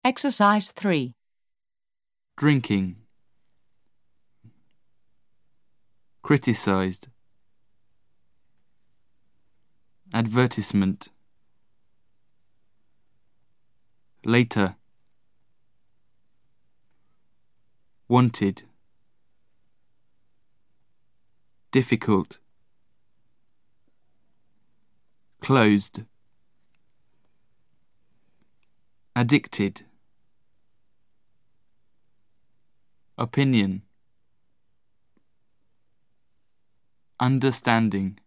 Exercise 3. Drinking. Criticized. Advertisement. Later. Wanted. Difficult. Closed. Addicted. Opinion. Understanding.